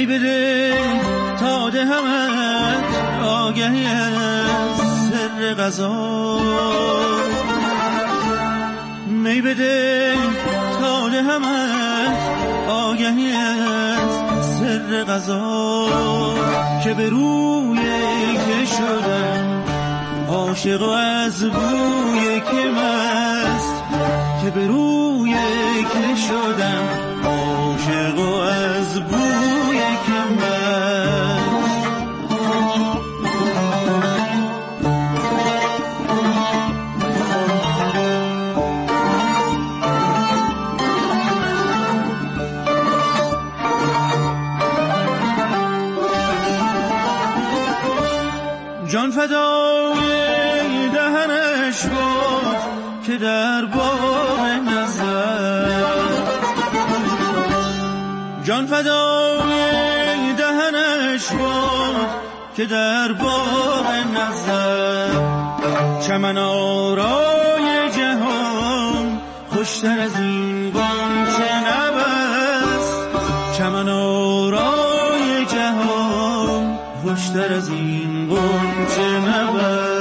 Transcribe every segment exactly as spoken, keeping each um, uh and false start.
می بده تا دهمت آگهی از سر غذا، می بده تا دهمت آگهی از سر غذا، که به روی که شدم عاشق و از بوی که مست، که به روی که شدم عاشق و از بوی که مست. جان فدای دهنش بود که در باغ نظر، جان فدای دهنش بود که در باغ نظر، چمن آرای جهان خوشتر از این غنچه نبست، چمن آرای جهان خوشتر از این غنچه نبست.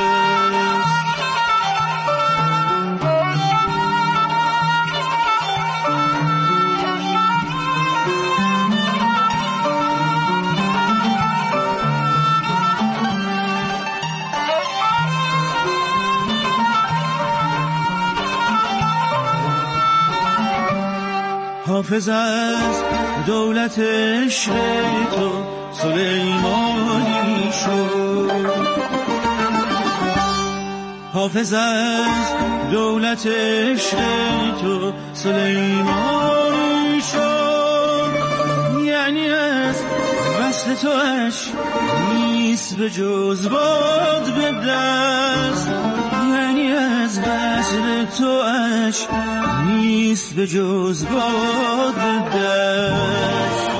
حافظ از دولت عشق تو سلیمانی شد، حافظ از دولت عشق تو سلیمانی شد، یعنی از وصل تو اش نیست به جز باد به دست، یعنی از وصل تو اش نیست به جز باد به دست.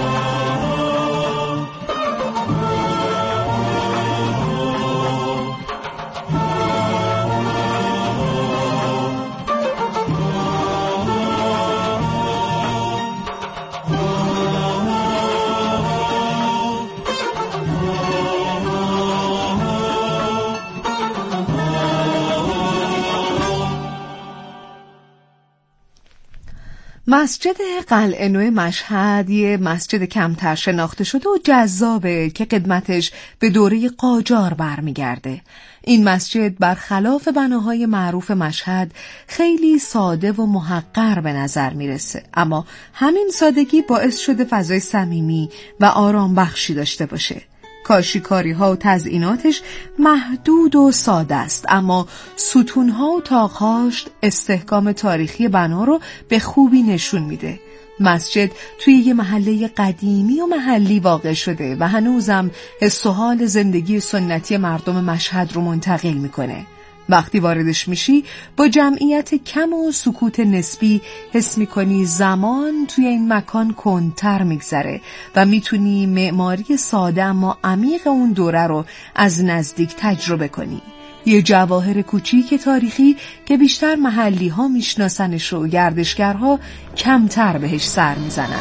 مسجد قلعه نو مشهد یه مسجد کمتر شناخته شده و جذابه که قدمتش به دوره قاجار برمیگرده. این مسجد برخلاف بناهای معروف مشهد خیلی ساده و محقر به نظر میرسه، اما همین سادگی باعث شده فضای صمیمی و آرام بخشی داشته باشه. کاشیکاری ها و تزئیناتش محدود و ساده است، اما ستون ها و طاق‌هاش استحکام تاریخی بنا رو به خوبی نشون میده. مسجد توی یه محله قدیمی و محلی واقع شده و هنوزم حس و حال زندگی سنتی مردم مشهد رو منتقل میکنه. وقتی واردش میشی با جمعیت کم و سکوت نسبی حس میکنی زمان توی این مکان کندتر میگذره و میتونی معماری ساده اما عمیق اون دوره رو از نزدیک تجربه کنی. یه جواهر کوچیک تاریخی که بیشتر محلی ها میشناسنش و گردشگرها کمتر بهش سر میزنن.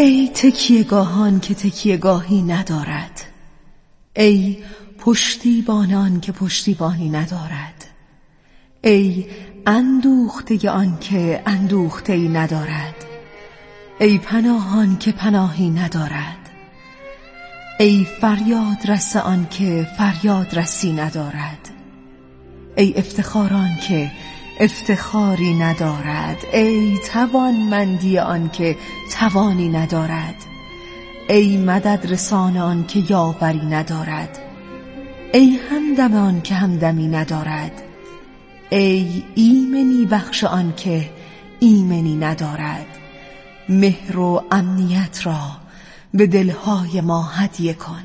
ای تکیهگاهان که تکیهگاهی ندارد، ای پشتیبانان که پشتیبانی ندارد، ای اندوخته آن که اندوخته‌ای ندارد، ای پناهان که پناهی ندارد، ای فریاد رس آن که فریاد رسی ندارد، ای افتخاران که افتخاری ندارد، ای توانمندی آن که توانی ندارد، ای مدد رسان آن که یاوری ندارد، ای همدم آن که همدمی ندارد، ای ایمنی بخش آن که ایمنی ندارد. مهر و امنیت را به دلهای ما هدیه کن.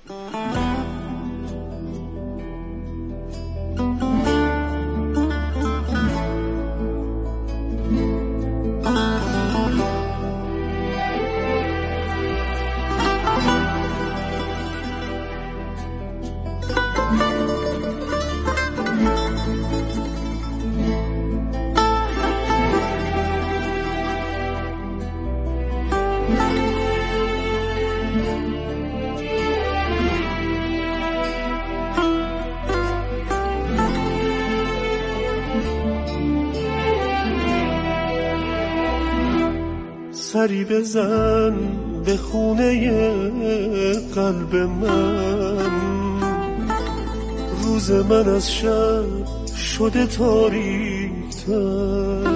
سری بزن به خونه قلب من، روز من از شب شده تاریک‌تر.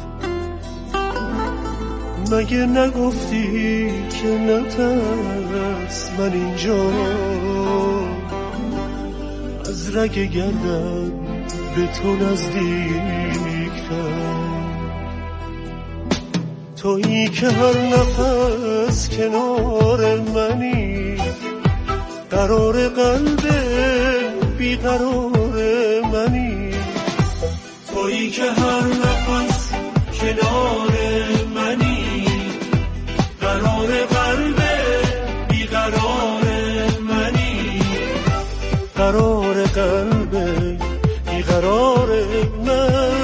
مگه نگفتی که نترس، من اینجا از رگ گردن به تو نزدیک‌تر. تویی که هر نفس کنار منی، قرار قلب بیقرار منی. تویی که هر نفس کنار منی، قرار قلب بیقرار منی. قرار قلب بیقرار منی.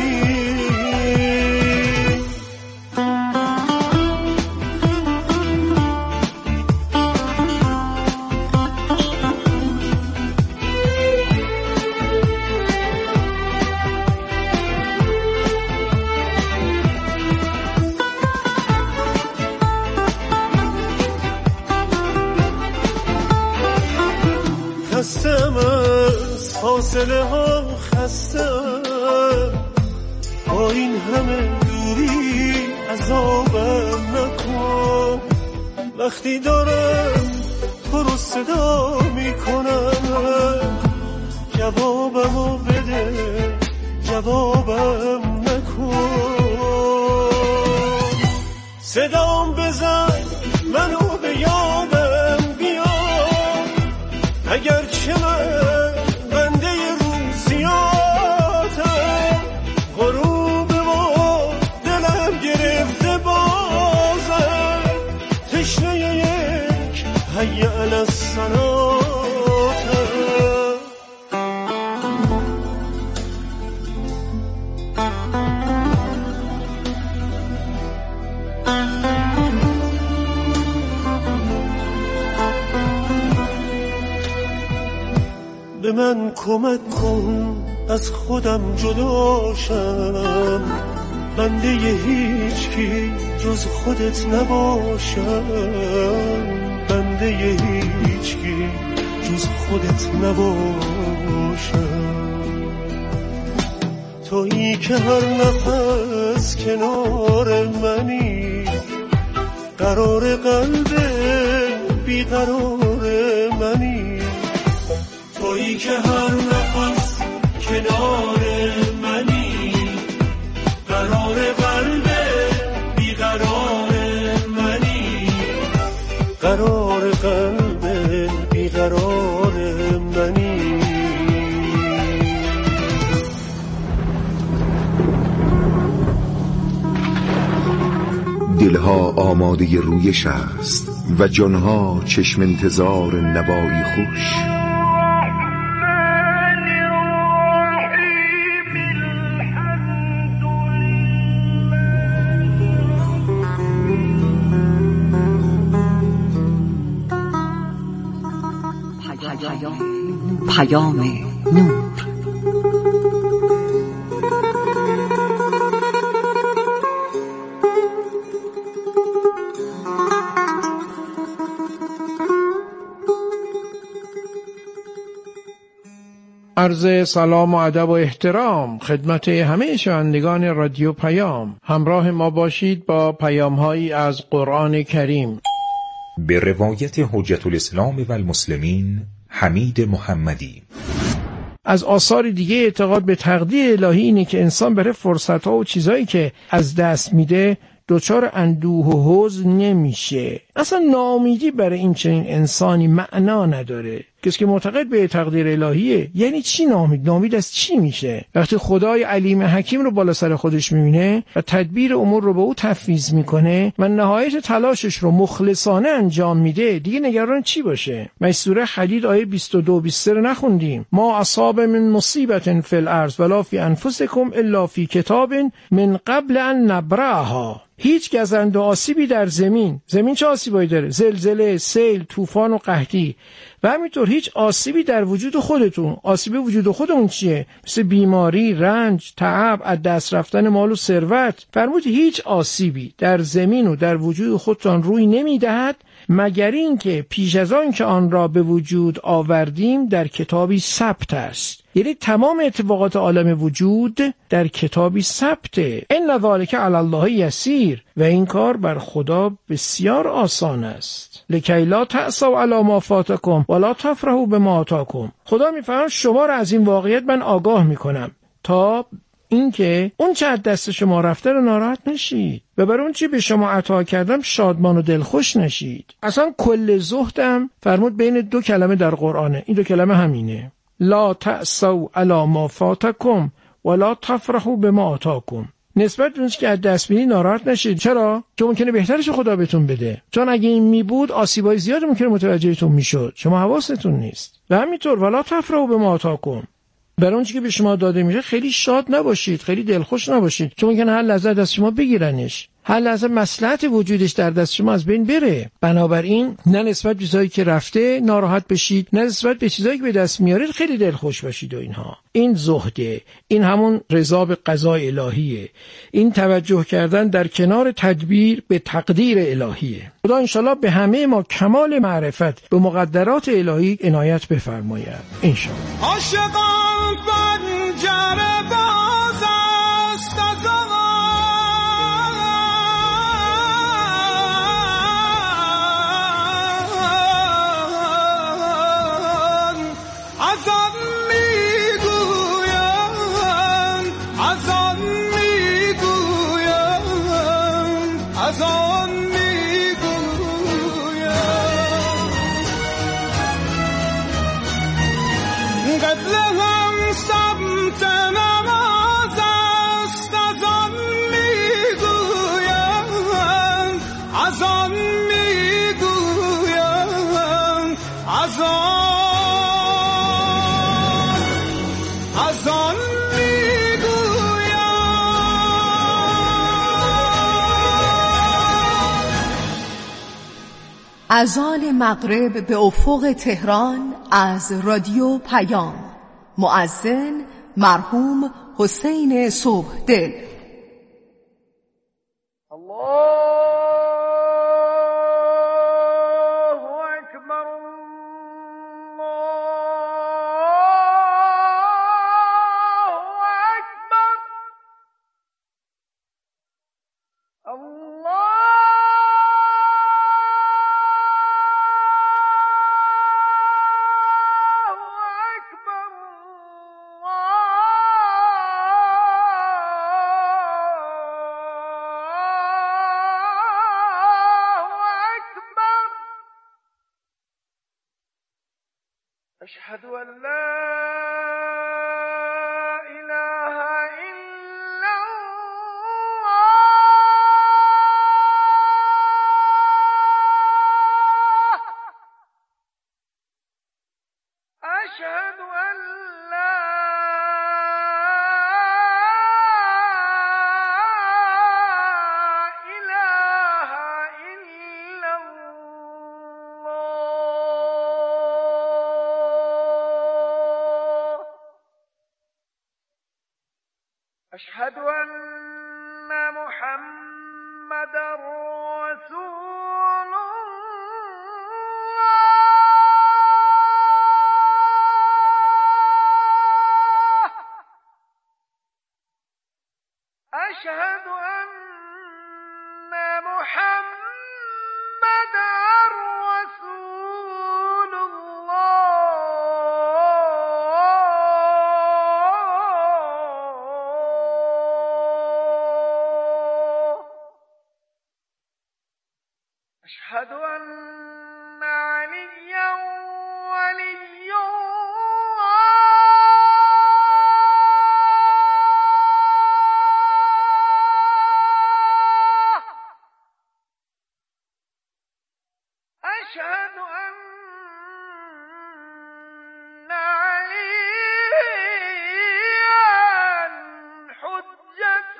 خستم از فاصله ها، خستم با این همه دوری، عذابم نکن. وقتی دارم تو رو صدا میکنم، جوابمو بده، جوابم نکن. صدام بزن منو به یادم بیار، اگرچه من بنده روزیاتم. غروب ما دلم گرفته بازم، تشنه یک حی علی الصلاتم. به من کمک کن از خودم جداشم، بنده هیچ کی جز خودت نباشم. بنده هیچ کی جز خودت نباشم. تویی که هر نفس کنار منی، قرار قلب بیقرار منی. تویی که هر نفس کنار منی، قرار قلب بیقرار منی. قرار قلب بیقرار منی. دلها آماده رویش است و جانها چشم انتظار نوایی خوش. پیام نور. عرض سلام و ادب و احترام خدمت همه شنوندگان رادیو پیام. همراه ما باشید با پیام‌هایی از قرآن کریم. به روایت حجت الاسلام و المسلمین حمید محمدی. از آثار دیگه اعتقاد به تقدیر الهی اینه که انسان برای فرصت‌ها و چیزایی که از دست میده دچار اندوه و حزن نمیشه. اصلا ناامیدی برای این چنین انسانی معنا نداره. کسی که معتقد به تقدیر الهیه یعنی چی ناامید؟ ناامید از چی میشه؟ وقتی خدای علیم حکیم رو بالا سر خودش میبینه و تدبیر امور رو به او تفویض میکنه و نهایت تلاشش رو مخلصانه انجام میده، دیگه نگران چی باشه؟ ما سوره حدید آیه بیست و دو و بیست و سه رو نخوندیم؟ ما اصاب من مصیبت فی الارض ولا فی انفسکم الا فی کتاب من قبل ان نبرأها. هیچ گزند و آسیبی در زمین، زمین چه آسیبایی داره؟ زلزله، سیل، طوفان و قحطی. و همینطور هیچ آسیبی در وجود خودتون. آسیب وجود خودمون چیه؟ مثل بیماری، رنج، تعب، از دست رفتن مال و ثروت. فرمود هیچ آسیبی در زمین و در وجود خودتان روی نمیدهد مگر این که پیش از آن که آن را به وجود آوردیم در کتابی ثبت است. یعنی تمام اتفاقات عالم وجود در کتابی ثبته. ان ذلک علی الله یسیر. و این کار بر خدا بسیار آسان است. لکی لا تأسوا علی ما فاتکم ولا تفرحوا بما آتاکم. خدا میفرماید شما را از این واقعیت من آگاه میکنم تا اینکه اون چه از دست شما رفته رو ناراحت نشید و بر اون چی به شما عطا کردم شادمان و دلخوش نشید. اصلا کل زهدم فرمود بین دو کلمه در قرآنه. این دو کلمه همینه: لا تأسوا علی ما فاتکم ولا تفرحوا بما آتاکم. نسبت به اون که از دست میدید ناراحت نشید. چرا؟ چون ممکنه بهترش خدا بهتون بده. چون اگه این می بود آسیبای زیاد ممکنه متوجهتون میشد. شما حواستون نیست. و همینطور ولا تفرحوا بما آتاکم. برای اون چیزی که به شما داده میشه خیلی شاد نباشید، خیلی دلخوش نباشید، چون ممکنه هر لحظه از شما بگیرنش، هر لحظه مصلحت وجودش در دست شما از بین بره. بنابراین نه نسبت به چیزایی که رفته ناراحت بشید، نه نسبت به چیزایی که به دست میارید خیلی دلخوش باشید. و اینها این زهده، این همون رضا به قضای الهیه، این توجه کردن در کنار تدبیر به تقدیر الهیه. خدا انشالله به همه ما کمال معرفت به مقدرات الهی عنایت بفرماید انشالله. عاشقان پنجره باز است از آن میگویم، از آن میگویم، از آن میگویم. قبله هم سمت نماز است، از آن میگویم، از آن میگویم، از آن از آن میگویم. اذان مغرب به افق تهران از رادیو پیام. مؤذن مرحوم حسین صبحدل. الله أشهد أن محمد رسول الله أشهد أن محمد رسول الله أشهد أن عليا ولي الله أشهد أن عليا حجة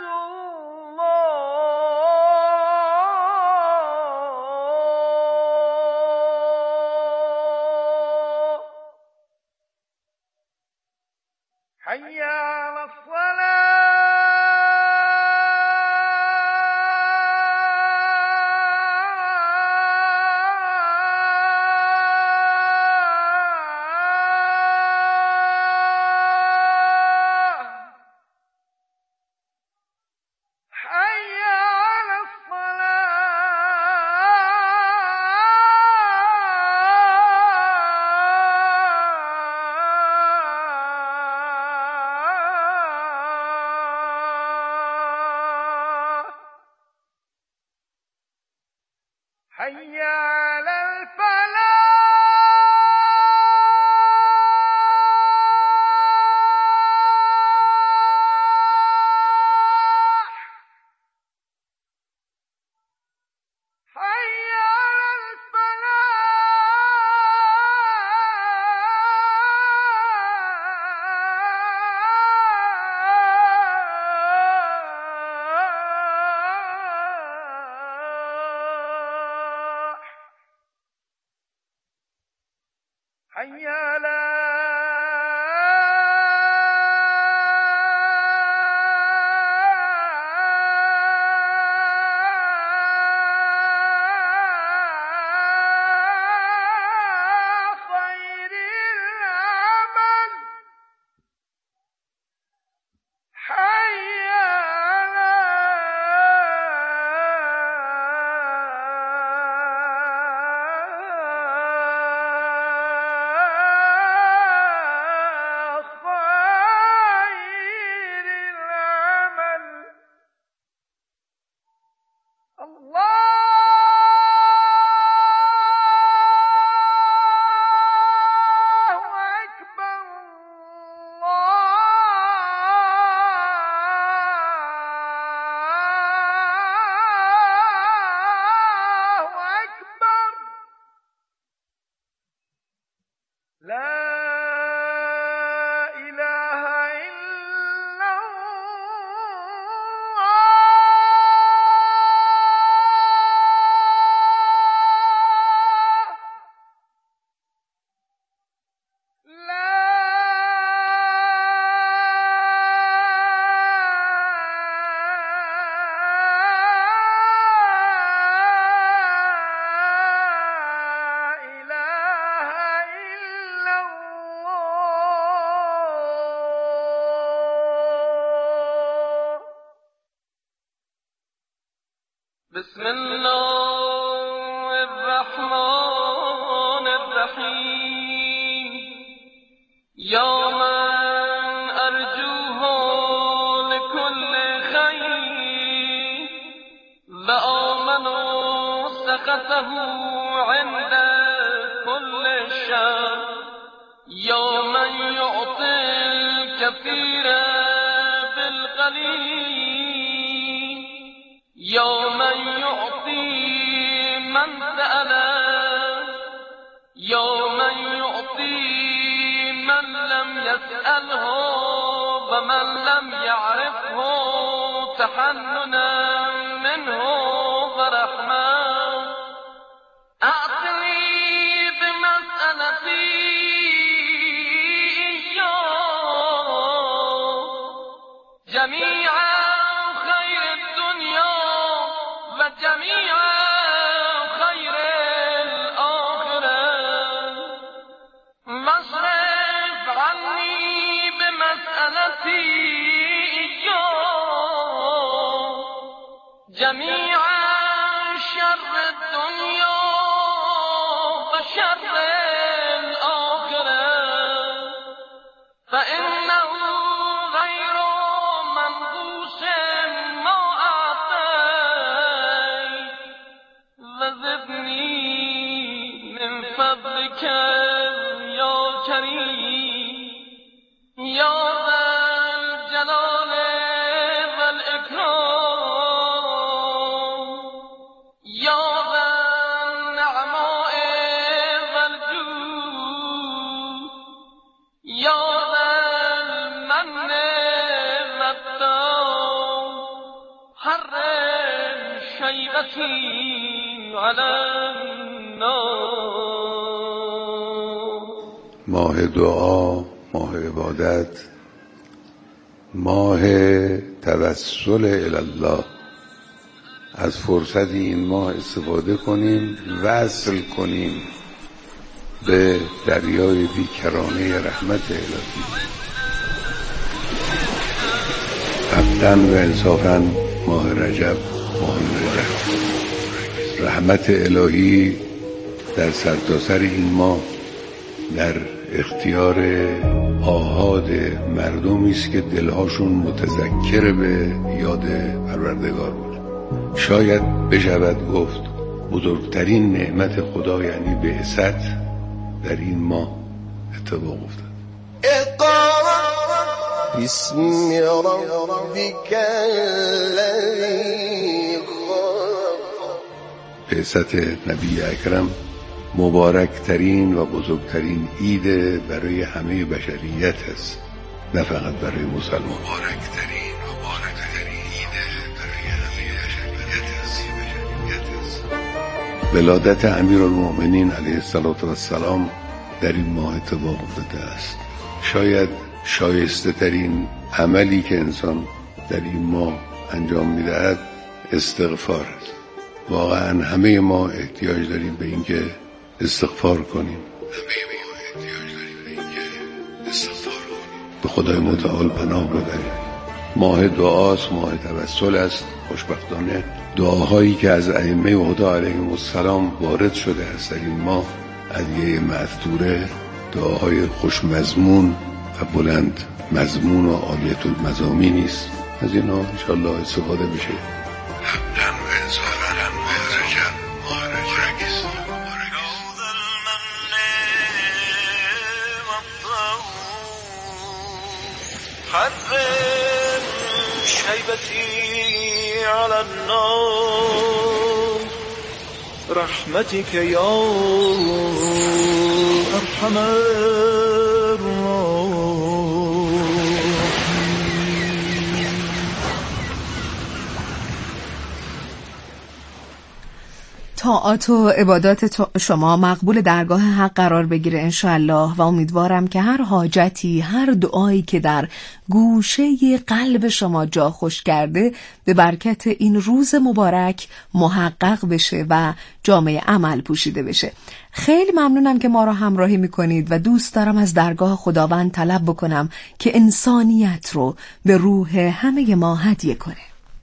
الله حي على الصلاة حي على الصلاة حي على الفلاح حي على الفلاح حي على خير العمل حي على خير العمل الله أكبر الله أكبر لا إله إلا الله لا إله إلا الله بسم الله الرحمن الرحيم يا من أرجوه لكل خير وآمنوا سخطه عند كل شر يا من يعطي الكثير بالقليل يا من يعطي من سأل يا من يعطي من لم يسأله ومن لم يعرفه تحننا منه ورحمة أعطني بمسألتي إياه جمیعا خیر الدنیا و جمیعا خیر الاخره مصرف عنی بمسألتی یا جمیعا شر الدنیا و شر الاخره فإنه غیر منقوص ما أعطيت وزدني من فضلك یا کریم یا ذا الجلال والإکرام یا ذا النعماء والجود یا ذا المن والدام حرم شیبتی علی النار. ماه دعا، ماه عبادت، ماه توسل الله. از فرصت این ماه استفاده کنیم، وصل کنیم به دریای بیکرانه رحمت الهی. حقاً و انصافاً ماه رجب ماه مبارک، رحمت الهی در سرتاسر این ماه در اختیار آحاد مردمی است که دلهاشون متذکر به یاد پروردگار بود. شاید بشود گفت بزرگترین نعمت خدا یعنی بعثت در این ماه اتفاق افتاد. بسم ربک الذی خلق. بعثت نبی اکرم مبارکترین و بزرگترین عید برای همه بشریت است، نه فقط برای مسلمان. مبارکترین مبارکترین عید برای همه بشریت است. ولادت امیرالمؤمنین علیه السلام در این ماه اتفاق افتاده است. شاید شایسته ترین عملی که انسان در این ماه انجام می‌دهد استغفار است. واقعا همه ما احتیاج داریم به اینکه استغفار کنیم. همه ما احتیاج داریم به اینکه استغفار کنیم. به خدای متعال پناه ببریم. ماه دعاست، ماه توسل است. خوشبختانه دعاهایی که از ائمه هدا علیهم السلام وارد شده است در این ماه ادعیه مأثوره، دعاهای خوشمضمون و بلند مضمون و عالیة المضامین است. از اینا انشاءالله استفاده بشه. حقاً و انصافاً ماه رجب ماه مبارک است. حرم شیبتی علی النار رحمتك یا ارحم طاعات و عبادات شما مقبول درگاه حق قرار بگیره انشاءالله و امیدوارم که هر حاجتی، هر دعایی که در گوشه قلب شما جا خوش کرده به برکت این روز مبارک محقق بشه و جامعه عمل پوشیده بشه. خیلی ممنونم که ما را همراهی میکنید و دوست دارم از درگاه خداوند طلب بکنم که انسانیت رو به روح همه ما هدیه کنه.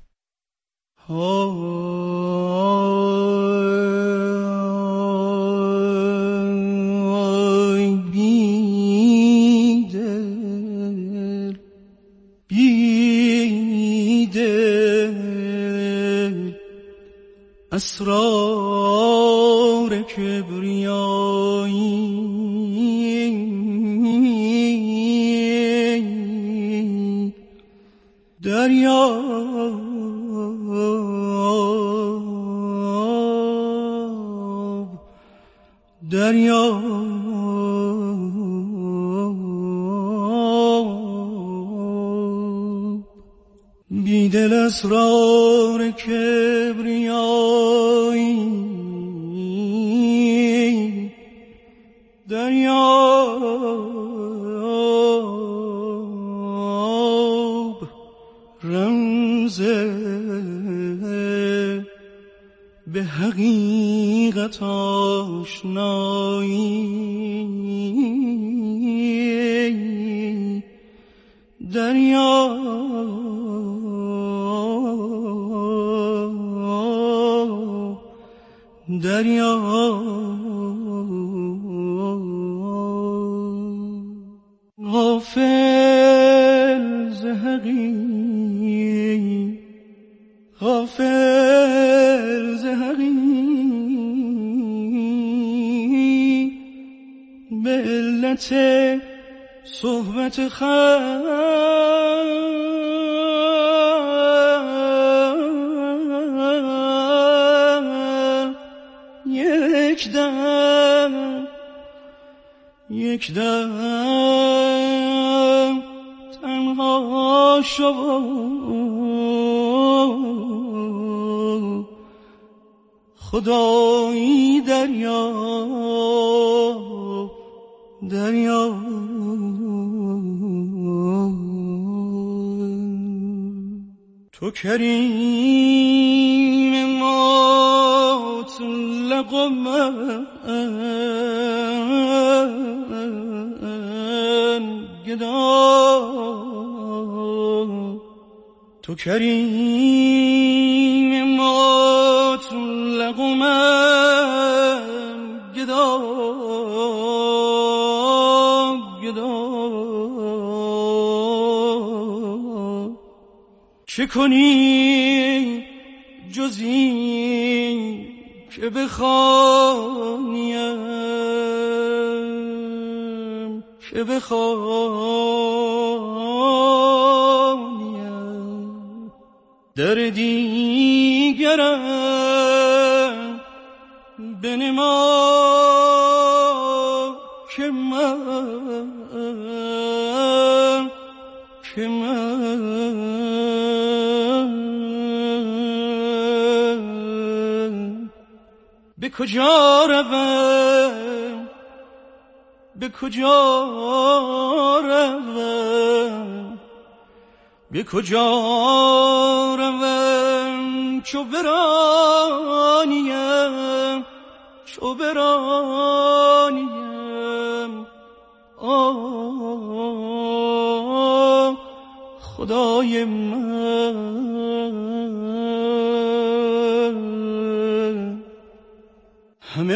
آی بیدل بیدل اسرار کبریایی دریا دریا بیدل اسرار کبریایی دریاب رمز به حقیقت آشنایی دریا دریا غافل ز حقی غافل ز حقی به علت صحبت خلق یک دم یک دم تنها شو خدایی دریا دریا تو کریم مطلق من گدا تو کریم مطلق من گدا گدا چه کنی جز این که بخوانیم که بخوانیم در دیگرم بنما که من که من به کجا روم به کجا روم به کجا روم چو برانیم چو برانیم آه خدای من همه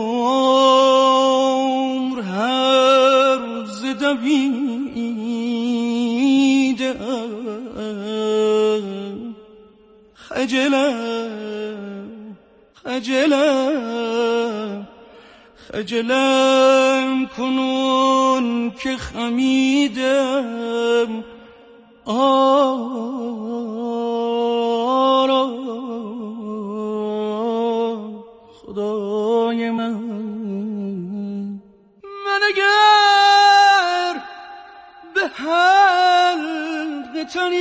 عمر هر روز دویدم خجلم خجلم خجلم کنون که خمیدم آرا خدای من من اگر به حلق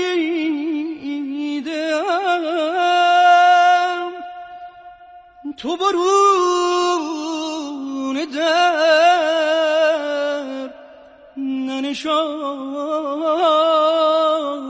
تنیدم تو برون در ننشان